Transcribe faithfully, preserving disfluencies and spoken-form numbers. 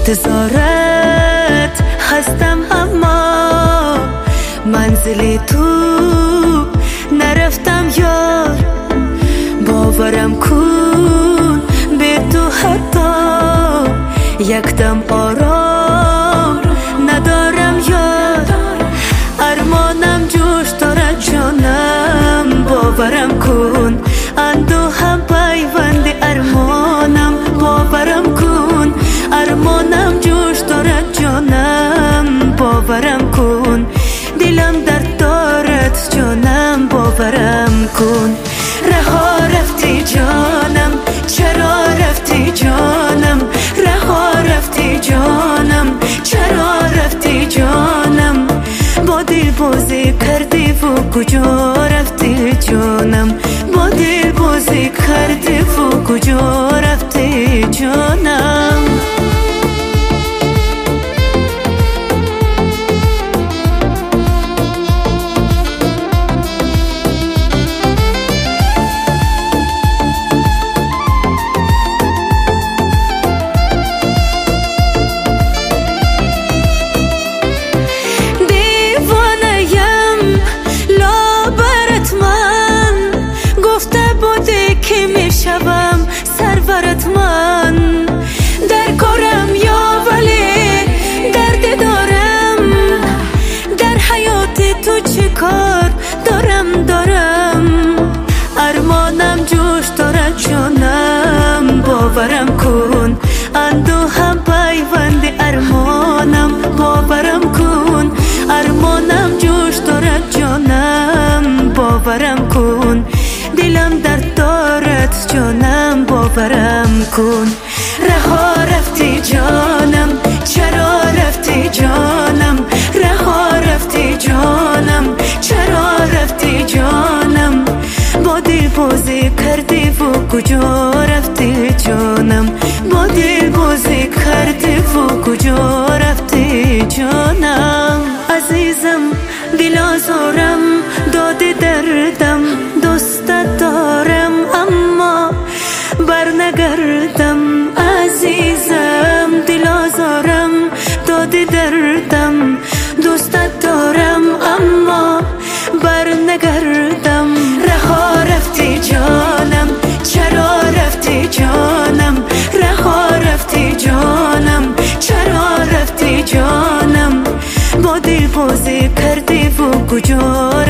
انتظارت هستم اما منزل تو نرفتم یار. باورم کن به تو حتی یکدم آرام ندارم یار. ارمانم جوش دارد جانم، باورم کن اندوهم پیوند ارمانم. باورم کن ارمانم جوش دارد جانم، باورم کن دلم درد دارد جانم. باورم کن رها رفتی جانم، چرا رفتی جانم؟ رها رفتی جانم، چرا رفتی جانم؟ با دل بازی کردی و کجا رفتی جانم؟ با دل بازی کردی و کجا رفتی جانم؟ سرورت من در کارم یا ولی درد دارم، در حیات تو چه کار دارم دارم. ارمانم جوش دارد جانم، باورم کن اندوهم پیوند ارمانم. باورم کن ارمانم جوش دارد جانم، باورم کن دلم درد دارد جانم. باورم کن رها رفتی جانم، چرا رفتی جانم؟ رها رفتی جانم، چرا رفتی جانم؟ با دل بازی کردی و کجا رفتی جانم؟ با دل بازی کردی و کجا رفتی جانم؟ عزیزم دل آزارم داده دردم، دوستت دارم اما برنگردم. عزیزم دل آزارم داده دردم، دوستت دارم اما برنگردم. رها رفتی جانم، چرا رفتی جانم؟ رها رفتی جانم، چرا رفتی جانم؟ با دل بازی کردی و کجا